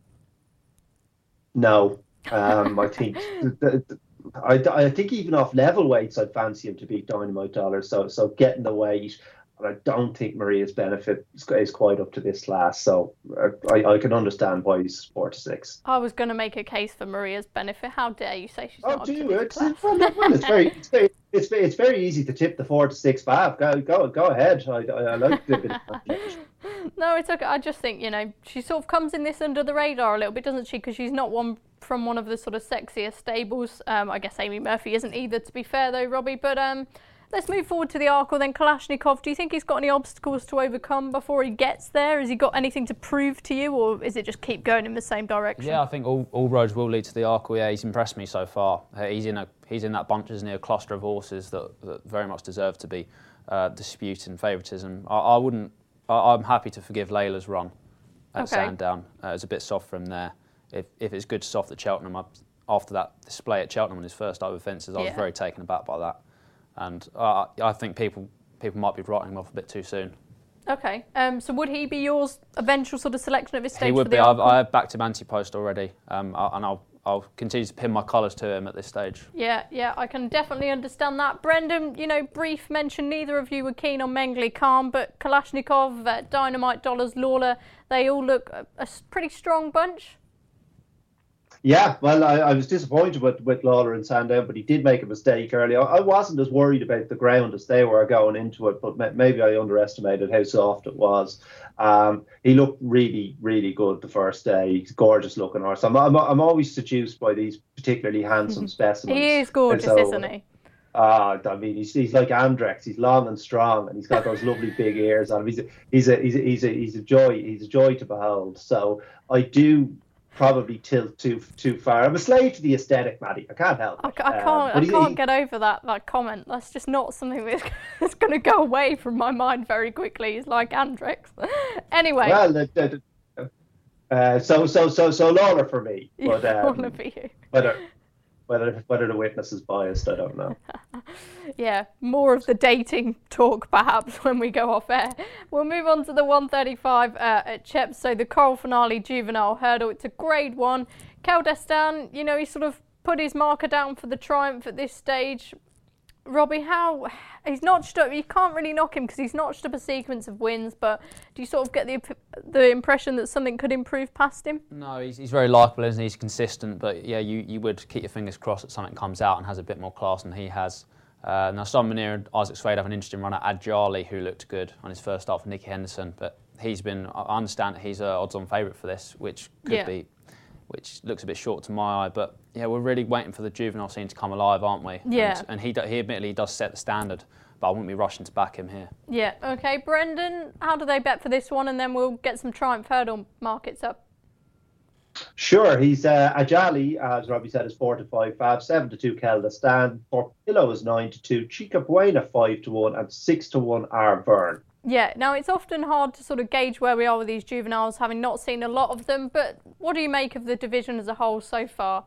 No, um, I think the, the, I, I think even off level weights, I'd fancy him to beat Dynamite Dollars. So so getting the weight, and I don't think Maria's Benefit is, is quite up to this class. So I, I can understand why he's four to six. I was going to make a case for Maria's Benefit. How dare you say she's oh, not do up to you? this It's, class? well, well, it's very, it's very, it's very, it's very easy to tip the four to six Fab. Go go go ahead. I, I, I like the bit of speculation. No, it's okay. I just think, you know, she sort of comes in this under the radar a little bit, doesn't she? Because she's not one from one of the sort of sexier stables. Um, I guess Amy Murphy isn't either, to be fair, though, Robbie. But um, let's move forward to the Arkle then. Kalashnikov, do you think he's got any obstacles to overcome before he gets there? Has he got anything to prove to you, or is it just keep going in the same direction? Yeah, I think all, all roads will lead to the Arkle. Yeah, he's impressed me so far. Uh, he's in a he's in that bunch, isn't he? A cluster of horses that, that very much deserve to be uh, disputed in favouritism. I, I wouldn't. I, I'm happy to forgive Layla's run at Okay. Sandown. Uh, it was a bit soft from there. If if it's good soft at Cheltenham, I, after that display at Cheltenham on his first over fences, I was Yeah. very taken aback by that. And uh, I think people people might be writing him off a bit too soon. Okay. Um, so would he be yours eventual sort of selection at this stage He would for be. the I've, Arkle? I've backed him anti-post already, um, I- and I'll I'll continue to pin my colours to him at this stage. Yeah, yeah, I can definitely understand that. Brendan, you know, brief mention, neither of you were keen on Mengley Khan, but Kalashnikov, uh, Dynamite Dollars, Lawler, they all look a, a s- pretty strong bunch. Yeah, well, I, I was disappointed with, with Lawler and Sandown, but he did make a mistake early. I, I wasn't as worried about the ground as they were going into it, but ma- maybe I underestimated how soft it was. Um, he looked really, really good the first day. He's a gorgeous looking horse. I'm, I'm, I'm always seduced by these particularly handsome specimens. He is gorgeous, And so, isn't he? Ah, I mean, he's he's like Andrex. He's long and strong, and he's got those lovely big ears on him. He's a, he's a he's a he's a he's a joy. He's a joy to behold. So I do probably tilt too too far. I'm a slave to the aesthetic, Maddie. I can't help I, it. ca- I Um, can't, but I he- can't he- get over that, that comment. That's just not something that's, that's going to go away from my mind very quickly. He's like Andrex. Anyway, Well, uh, uh, uh, so so so so Lawler for me, but all um, of you. whether whether whether the witness is biased, I don't know. Yeah, more of the dating talk perhaps when we go off air. We'll move on to the one thirty-five uh, at Cheps. So the Coral Finale Juvenile Hurdle. It's a grade one. Kel Destin, you know, he sort of put his marker down for the triumph at this stage. Robbie, how he's notched up? You can't really knock him because he's notched up a sequence of wins. But do you sort of get the the impression that something could improve past him? No, he's, he's very likeable, isn't he? He's consistent, but yeah, you, you would keep your fingers crossed that something comes out and has a bit more class than he has. Uh, now, Simon Munir and Isaac Swade have an interesting runner, Adjali, who looked good on his first start for Nicky Henderson, but he's been, I understand that he's an odds-on favourite for this, which could Yeah. be, which looks a bit short to my eye, but yeah, we're really waiting for the juvenile scene to come alive, aren't we? Yeah. And, and he, do- he admittedly does set the standard, but I wouldn't be rushing to back him here. Yeah. Okay, Brendan, how do they bet for this one? And then we'll get some Triumph Hurdle markets up. Sure, he's uh, Ajali, as Robbie said, is four to five Fab, seven to two Keldastan, Portillo is nine to two, Chica Buena five to one, and six to one Arvern. Yeah, now it's often hard to sort of gauge where we are with these juveniles, having not seen a lot of them, but what do you make of the division as a whole so far?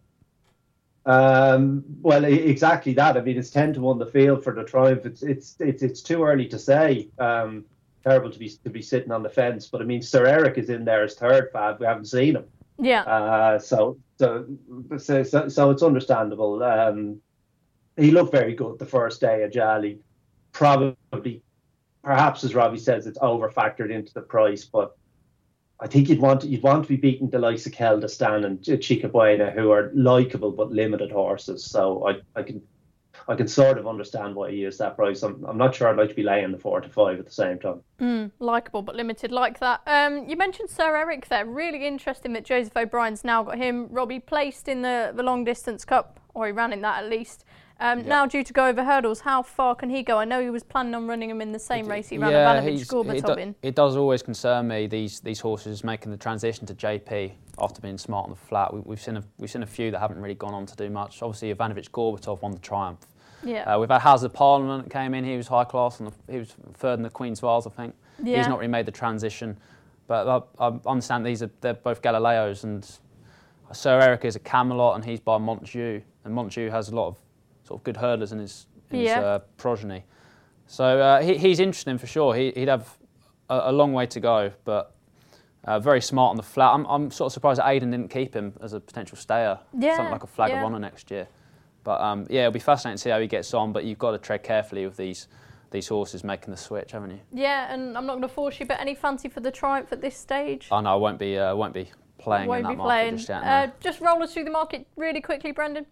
Um, well, exactly that. I mean, it's ten to one the field for the Triumph. It's it's it's it's too early to say. Um, terrible to be to be sitting on the fence, but I mean, Sir Eric is in there as third Fab. We haven't seen him. Yeah. Uh, so, so so so so it's understandable. Um, he looked very good the first day at Jali. Probably, perhaps as Robbie says, it's over factored into the price, but I think you'd want you'd want to be beating the likes of Keldastan and Chica Buena, who are likeable but limited horses. So I, I can I can sort of understand why he used that price. I'm I'm not sure I'd like to be laying the four to five at the same time. Mm, likeable but limited, like that. Um, you mentioned Sir Eric there. Really interesting that Joseph O'Brien's now got him. Robbie placed in the the long distance cup, or he ran in that at least. Um, yeah. Now due to go over hurdles, how far can he go? I know he was planning on running him in the same race he ran yeah, Ivanovic Gorbatov in. It does always concern me, these these horses making the transition to J P after being smart on the flat. We, we've seen a, we've seen a few that haven't really gone on to do much. Obviously, Ivanovic Gorbatov won the Triumph. Yeah. Uh, we've had Hazard Parliament came in. He was high class, and he was third in the Queen's Vase, I think. Yeah. He's not really made the transition, but I, I understand these are they're both Galileos, and Sir Eric is a Camelot, and he's by Montjeu, and Montjeu has a lot of sort of good hurdlers in his, in yeah. his uh, progeny. So uh, he, he's interesting for sure. He, he'd have a, a long way to go, but uh, very smart on the flat. I'm, I'm sort of surprised that Aidan didn't keep him as a potential stayer, yeah. something like a Flag yeah. of Honour next year. But um, yeah, it'll be fascinating to see how he gets on. But you've got to tread carefully with these these horses making the switch, haven't you? Yeah, and I'm not going to force you, but any fancy for the Triumph at this stage? Oh no, I won't be. Uh, won't be playing won't in that be market playing. just yet. No. Uh, just roll us through the market really quickly, Brendan.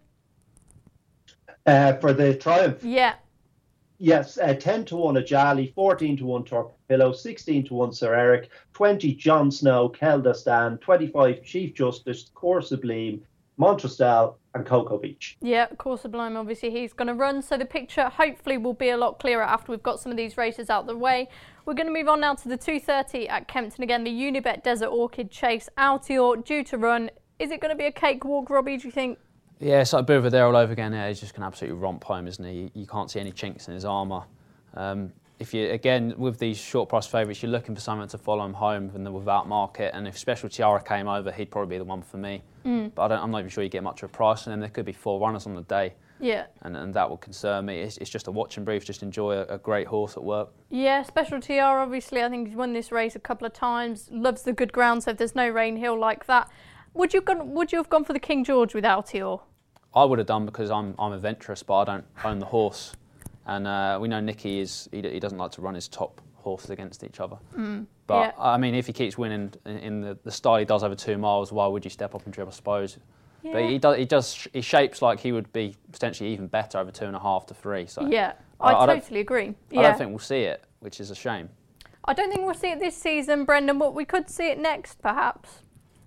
Uh, for the Triumph? Yeah. Yes, uh, ten to one Ajali, fourteen to one Torpillo, sixteen to one Sir Eric, twenty John Snow, Keldastan, twenty-five Chief Justice, Cours Sublime, Montrestel and Cocoa Beach. Yeah, Cours Sublime, obviously he's going to run, so the picture hopefully will be a lot clearer after we've got some of these races out of the way. We're going to move on now to the two thirty at Kempton again, the Unibet Desert Orchid Chase. Altior due to run. Is it going to be a cakewalk, Robbie, do you think? Yeah, it's like Bouva there all over again. Yeah, he's just going to absolutely romp home, isn't he? You, you can't see any chinks in his armour. Um, if you again with these short price favourites, you're looking for someone to follow him home when they're without market. And if Special Tiara came over, he'd probably be the one for me. Mm. But I don't, I'm not even sure you get much of a price. And then there could be four runners on the day. Yeah. And, and that would concern me. It's, it's just a watch and brief. Just enjoy a, a great horse at work. Yeah, Special Tiara, obviously, I think he's won this race a couple of times. Loves the good ground, so if there's no rain, he'll like that. Would you gone, Would you have gone for the King George with Altior? I would have done because I'm I'm adventurous, but I don't own the horse, and uh, we know Nicky is he, he doesn't like to run his top horses against each other. Mm, but yeah. I mean, if he keeps winning in, in the, the style he does over two miles, why would you step up and trip? I suppose. Yeah. But he does he does he shapes like he would be potentially even better over two and a half to three. So yeah, I, I totally agree. Yeah. I don't think we'll see it, which is a shame. I don't think we'll see it this season, Brendan, but we could see it next, perhaps.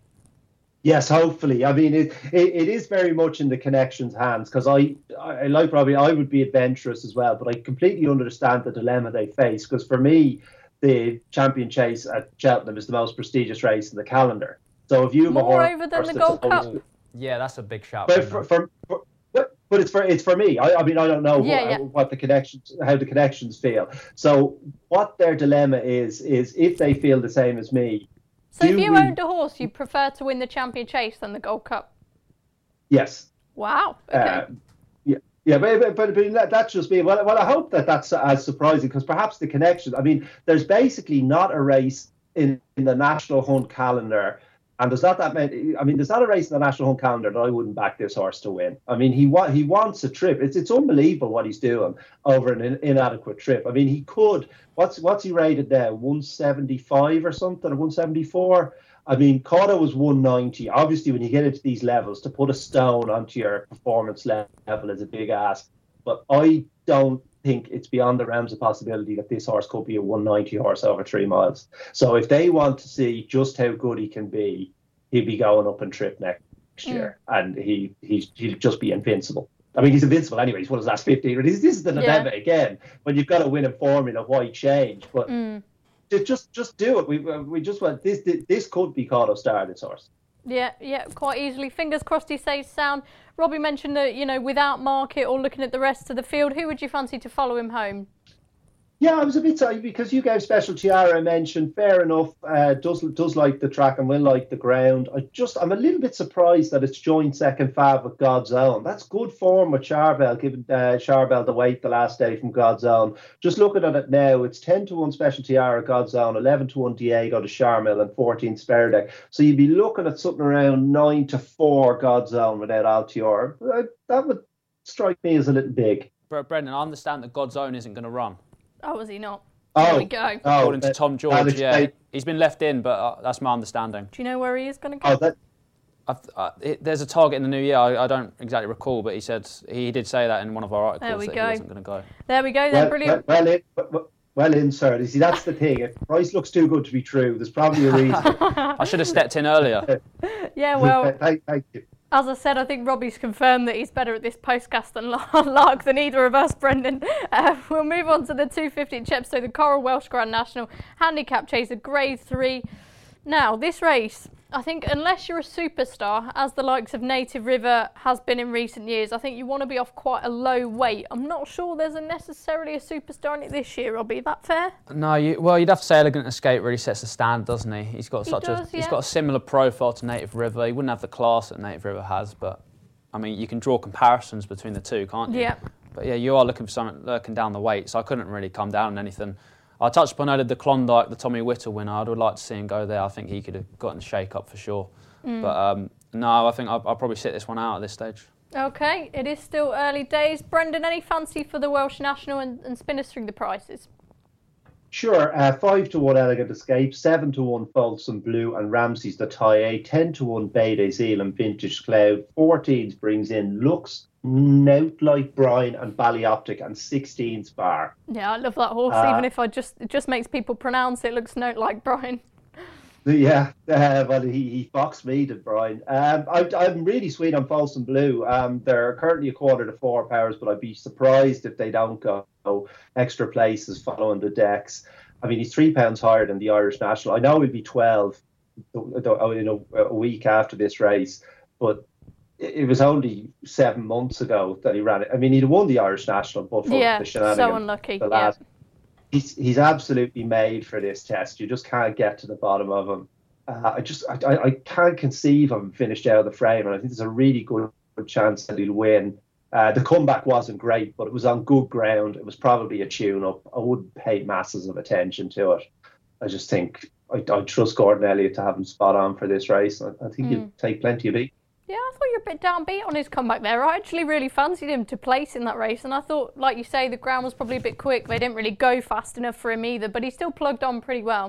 Yes, hopefully. I mean, it, it, it is very much in the connections' hands because I, I, like Robbie, I would be adventurous as well, but I completely understand the dilemma they face because for me, the Champion Chase at Cheltenham is the most prestigious race in the calendar. So if you have more a horse over than the Gold Cup. Yeah, that's a big shout. But for, for, for, but, but it's for it's for me. I, I mean, I don't know yeah, what, yeah. what the connections, how the connections feel. So what their dilemma is is if they feel the same as me. So if you we... owned a horse, you prefer to win the Champion Chase than the Gold Cup? Yes. Wow. Okay. Uh, yeah, yeah, but, but, but that's just me. Well, well, I hope that that's as surprising because perhaps the connection. I mean, there's basically not a race in, in the National Hunt calendar, and there's not that many. I mean, there's not a race in the National Hunt calendar that I wouldn't back this horse to win. I mean, he wa- he wants a trip. It's it's unbelievable what he's doing over an in- inadequate trip. I mean, he could. What's what's he rated there? one seventy-five or something, or one seventy-four? I mean, Cotto was one ninety. Obviously, when you get into these levels, to put a stone onto your performance level is a big ask. But I don't think it's beyond the realms of possibility that this horse could be a one ninety horse over three miles. So if they want to see just how good he can be, he'll be going up and trip next year, mm. and he he's, he'll just be invincible. I mean, he's invincible anyway. He's won his last fifteen. This, this is the dilemma yeah. again. When you've got to win a formula, why change? But mm. just just do it. We we just want this. This could be Cotto Star, this horse. Yeah, yeah, quite easily. Fingers crossed he stays sound. Robbie mentioned that, you know, without market or looking at the rest of the field, who would you fancy to follow him home? Yeah, I was a bit sorry because you gave Special Tiara a mention. Fair enough. Uh, does does like the track and will like the ground. I just I'm a little bit surprised that it's joined second fav with God's Own. That's good form with Charbel, giving uh, Charbel the weight the last day from God's Own. Just looking at it now, it's ten to one Special Tiara God's Own, eleven to one Diego to Charmel, and fourteen Spare Deck. So you'd be looking at something around nine to four God's Own without Altior. Uh, that would strike me as a little big. Brendan, I understand that God's Own isn't going to run. Oh, is he not? Oh, there we go. Oh, According to Tom George, Alex, yeah, I, he's been left in, but uh, that's my understanding. Do you know where he is going to go? Oh, that, I've, uh, it, there's a target in the new year. I, I don't exactly recall, but he said he did say that in one of our articles there we that go. he wasn't going to go. There we go. Then well, brilliant. Well, well, in, well, well insert. You see, that's the thing. If price looks too good to be true, there's probably a reason. I should have stepped in earlier. Yeah, well. thank, thank you. As I said, I think Robbie's confirmed that he's better at this postcast than Lark than either of us, Brendan. Uh, we'll move on to the two fifty at Chepstow, the Coral Welsh Grand National Handicap Chaser Grade three. Now, this race, I think unless you're a superstar, as the likes of Native River has been in recent years, I think you want to be off quite a low weight. I'm not sure there's a necessarily a superstar in it this year, Robbie. Is that fair? No, you, well, you'd have to say Elegant Escape really sets the standard, doesn't he? He's got He such does, a yeah. he's got a similar profile to Native River. He wouldn't have the class that Native River has, but I mean, you can draw comparisons between the two, can't you? Yeah. But yeah, you are looking for something lurking down the weight, so I couldn't really come down on anything. I touched upon earlier the Klondike, the Tommy Whittle winner. I would like to see him go there. I think he could have gotten the shake up for sure. Mm. But um, no, I think I'll, I'll probably sit this one out at this stage. Okay, it is still early days. Brendan, any fancy for the Welsh National and, and spin us through the prices? Sure, uh, five to one Elegant Escape, seven to one Folsom Blue and Ramsey's the tie A, ten to one Bay Day Seal and Vintage Cloud, fourteens brings in Lux, Nout Like Brian and Ballyoptic, and sixteens Bar. Yeah, I love that horse, uh, even if I just it just makes people pronounce it, looks Nout Like Brian. Yeah, uh, well, he, he foxed me, did Brian. Um, I, I'm really sweet on Folsom Blue. Um, they're currently a quarter to four powers, but I'd be surprised if they don't go extra places following the decks. I mean, he's three pounds higher than the Irish National. I know he'll be twelve, you know, a week after this race, but it was only seven months ago that he ran it. I mean, he'd won the Irish National, but for yeah, the shenanigans. so unlucky. The last, yeah. He's he's absolutely made for this test. You just can't get to the bottom of him. Uh, I just I, I can't conceive of him finished out of the frame, and I think there's a really good, good chance that he'll win. Uh, the comeback wasn't great, but it was on good ground. It was probably a tune-up. I wouldn't pay masses of attention to it. I just think I, I trust Gordon Elliott to have him spot on for this race. I, I think mm. he'll take plenty of beat. Yeah, I thought you were a bit downbeat on his comeback there. I actually really fancied him to place in that race, and I thought, like you say, the ground was probably a bit quick. They didn't really go fast enough for him either, but he still plugged on pretty well.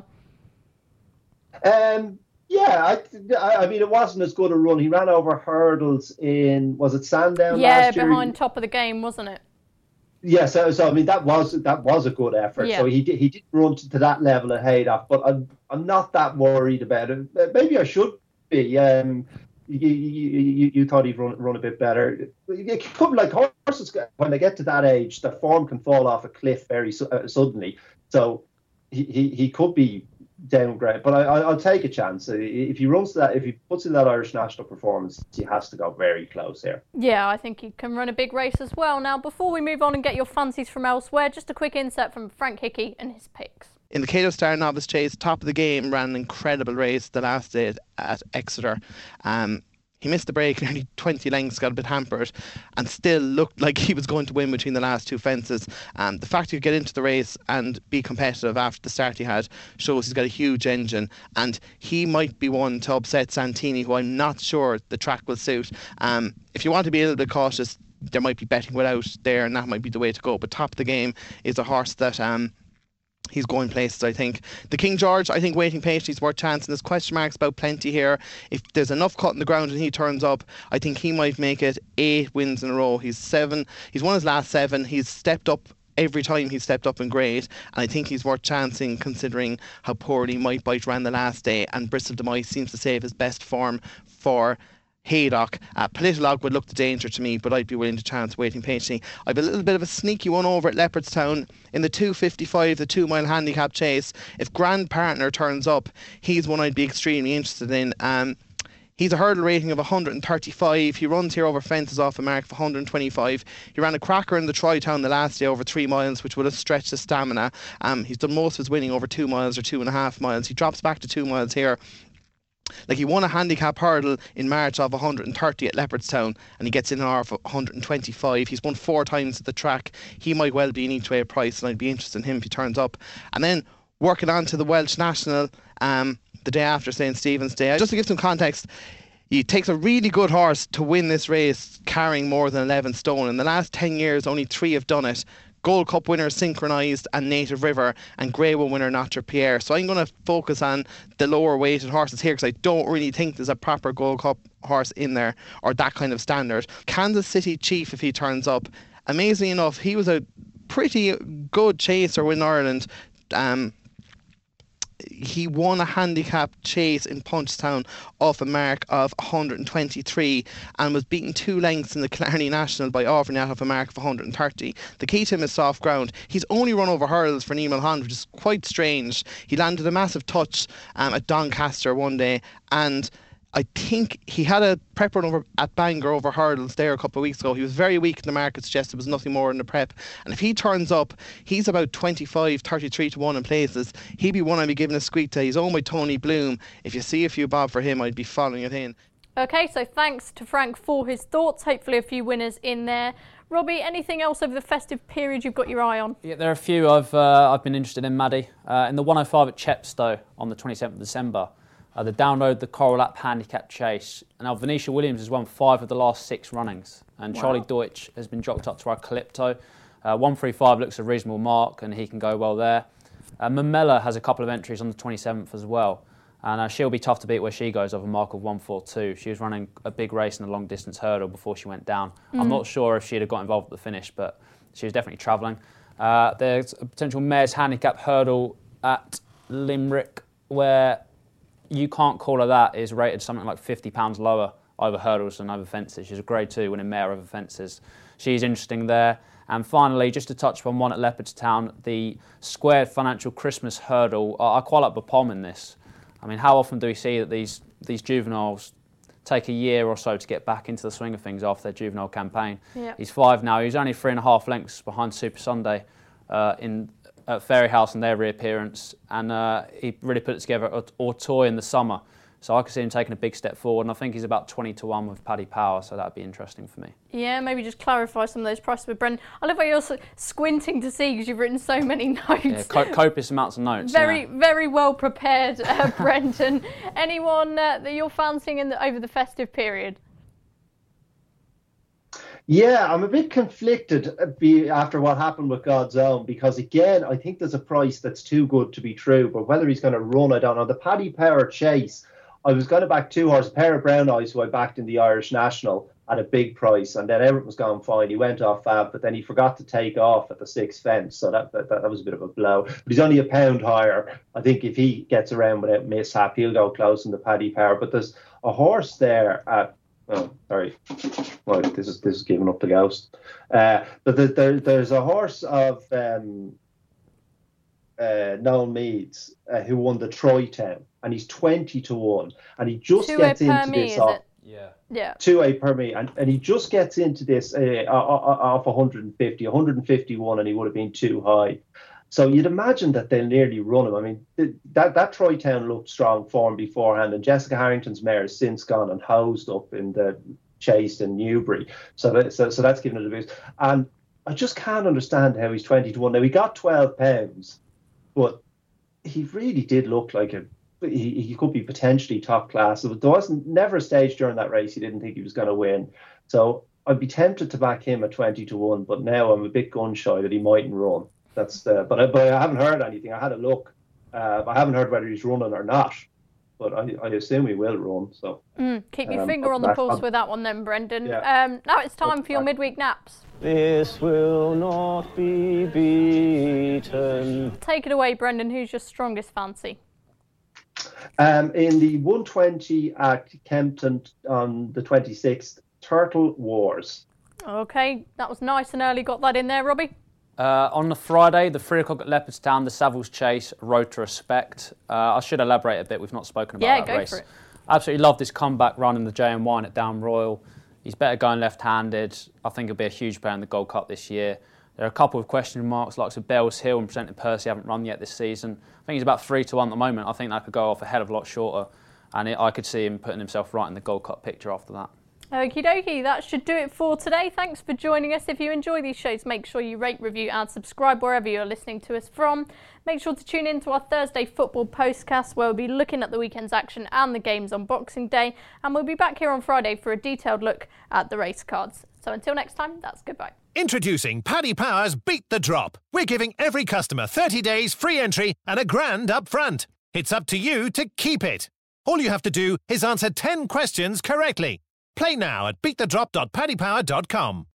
Um, yeah, I, I mean, it wasn't as good a run. He ran over hurdles in, was it Sandown yeah, last year? Yeah, behind top of the game, wasn't it? Yeah, so, so I mean, that was that was a good effort. Yeah. So he did, he did run to, to that level at Haydock, but I'm, I'm not that worried about it. Maybe I should be. Um, You, you, you, you thought he'd run, run a bit better. It could, like horses, when they get to that age, their form can fall off a cliff very su- uh, suddenly. So he, he, he could be downgrade, but I, I, I'll take a chance. If he runs that, if he puts in that Irish National performance, he has to go very close here. Yeah, I think he can run a big race as well. Now, before we move on and get your fancies from elsewhere, just a quick insert from Frank Hickey and his picks. In the Cato Star Novice Chase, top of the game, ran an incredible race the last day at Exeter. Um, he missed the break, nearly twenty lengths, got a bit hampered, and still looked like he was going to win between the last two fences. Um, the fact he could get into the race and be competitive after the start he had shows he's got a huge engine, and he might be one to upset Santini, who I'm not sure the track will suit. Um, if you want to be a little bit cautious, there might be betting without there, and that might be the way to go. But top of the game is a horse that... Um, He's going places, I think. The King George, I think waiting patiently is worth chance, and there's question marks about Plenty here. If there's enough cut in the ground and he turns up, I think he might make it eight wins in a row. He's seven. He's won his last seven. He's stepped up every time he's stepped up in grade, and I think he's worth chancing considering how poorly Might Bite ran the last day, and Bristol de Mice seems to save his best form for Haydock. Uh, Politolog would look the danger to me, but I'd be willing to chance waiting patiently. I've a little bit of a sneaky one over at Leopardstown in the two fifty-five, the two mile handicap chase. If Grand Partner turns up, he's one I'd be extremely interested in. Um, He's a hurdle rating of one hundred thirty-five. He runs here over fences off a mark of one hundred twenty-five. He ran a cracker in the Tri-Town the last day over three miles, which would have stretched his stamina. Um, he's done most of his winning over two miles or two and a half miles. He drops back to two miles here. Like, he won a handicap hurdle in March of one hundred thirty at Leopardstown, and he gets in an hour of one hundred twenty-five. He's won four times at the track. He might well be an each way price, and I'd be interested in him if he turns up. And then working on to the Welsh National, um, the day after Saint Stephen's Day. Just to give some context, it takes a really good horse to win this race carrying more than eleven stone. In the last ten years, only three have done it. Gold Cup winner Synchronised and Native River, and Grey One winner Notre Pierre. So I'm going to focus on the lower weighted horses here, because I don't really think there's a proper Gold Cup horse in there, or that kind of standard. Kansas City Chief, if he turns up, amazingly enough, he was a pretty good chaser in Ireland. Um, he won a handicap chase in Punchestown off a mark of one hundred twenty-three, and was beaten two lengths in the Killarney National by Auvergnat off a mark of one hundred thirty. The key to him is soft ground. He's only run over hurdles for Neil Mulholland, which is quite strange. He landed a massive touch um, at Doncaster one day, and I think he had a prep run over at Bangor over hurdles there a couple of weeks ago. He was very weak in the market, suggested it was nothing more in the prep. And if he turns up, he's about twenty-five, thirty-three to one in places. He'd be one I'd be giving a squeak to. He's owned by Tony Bloom. If you see a few bob for him, I'd be following it in. Okay, so thanks to Frank for his thoughts. Hopefully a few winners in there. Robbie, anything else over the festive period you've got your eye on? Yeah, there are a few I've uh, I've been interested in, Maddie. Uh, in the one oh five at Chepstow on the twenty-seventh of December, Uh, the Download the Coral Lap Handicap Chase. Now, Venetia Williams has won five of the last six runnings, and wow. Charlie Deutsch has been jocked up to our Calypto. Uh, one thirty-five looks a reasonable mark, and he can go well there. Uh, Mamela has a couple of entries on the twenty-seventh as well, and uh, she'll be tough to beat where she goes, of a mark of one forty-two. She was running a big race in a long distance hurdle before she went down. Mm. I'm not sure if she'd have got involved at the finish, but she was definitely travelling. Uh, there's a potential Mares Handicap hurdle at Limerick, where you can't call her that, is rated something like fifty pounds lower over hurdles than over fences. She's a grade two winning mare over fences. She's interesting there. And finally, just to touch on one at Leopardstown, the Squared Financial Christmas hurdle. I quite like Bapom in this. I mean, how often do we see that these these juveniles take a year or so to get back into the swing of things after their juvenile campaign? Yep. He's five now. He's only three and a half lengths behind Super Sunday uh, in at Fairyhouse and their reappearance, and uh, he really put it together at Auteuil in the summer. So I could see him taking a big step forward, and I think he's about twenty to one with Paddy Power, so that'd be interesting for me. Yeah, maybe just clarify some of those prices with Brendan. I love how you're also squinting to see, because you've written so many notes. Yeah, co- copious amounts of notes. Very, yeah. very well prepared, uh, Brendan. Anyone uh, that you're fancying in the, over the festive period? Yeah, I'm a bit conflicted after what happened with God's Own, because again, I think there's a price that's too good to be true, but whether he's going to run, I don't know. The Paddy Power Chase, I was going to back two horses, a pair of Brown Eyes, who I backed in the Irish National at a big price, and then everything was going fine. He went off fab, but then he forgot to take off at the sixth fence, so that, that that was a bit of a blow. But he's only a pound higher. I think if he gets around without mishap, he'll go close in the Paddy Power. But there's a horse there at Oh, sorry. Well, this is this is giving up the ghost. Uh, but the, there, there's a horse of um, uh, Noel Meads uh, who won the Tri-Town, and he's twenty to one, and he just Two gets a into me, this off. It? Yeah. Yeah. Two a per me, and, and he just gets into this uh, off one hundred fifty, one hundred fifty-one, and he would have been too high. So you'd imagine that they'll nearly run him. I mean, th- that that Tri-Town looked strong form beforehand, and Jessica Harrington's mare has since gone and hosed up in the chase in Newbury. So, that, so so that's given it a boost. And I just can't understand how he's twenty to one. Now, he got twelve pounds, but he really did look like a he, he could be potentially top class. There wasn't never a stage during that race he didn't think he was going to win. So I'd be tempted to back him at twenty to one, but now I'm a bit gun shy that he mightn't run. That's the, but I, but I haven't heard anything. I had a look. Uh, I haven't heard whether he's running or not, but I, I assume he will run. So mm, keep your um, finger on the pulse with that one then, Brendan. Yeah. Um, now it's time for your midweek naps. This will not be beaten. Take it away, Brendan. Who's your strongest fancy? Um, in the one twenty at Kempton on the twenty-sixth, Turtle Wars. Okay, that was nice and early. Got that in there, Robbie? Uh, on the Friday, the three o'clock at Leopardstown, the Savills Chase, Road to Respect. Uh, I should elaborate a bit. We've not spoken about yeah, that go race. For it. Absolutely love this comeback run in the J M one at Down Royal. He's better going left-handed. I think he'll be a huge player in the Gold Cup this year. There are a couple of question marks, like of Bells Hill and Presenting Percy haven't run yet this season. I think he's about three to one at the moment. I think that could go off a hell of a lot shorter, and it, I could see him putting himself right in the Gold Cup picture after that. Okie dokie, that should do it for today. Thanks for joining us. If you enjoy these shows, make sure you rate, review and subscribe wherever you're listening to us from. Make sure to tune in to our Thursday football postcast, where we'll be looking at the weekend's action and the games on Boxing Day. And we'll be back here on Friday for a detailed look at the race cards. So until next time, that's goodbye. Introducing Paddy Power's Beat the Drop. We're giving every customer thirty days free entry and a grand up front. It's up to you to keep it. All you have to do is answer ten questions correctly. Play now at beat the drop dot paddy power dot com.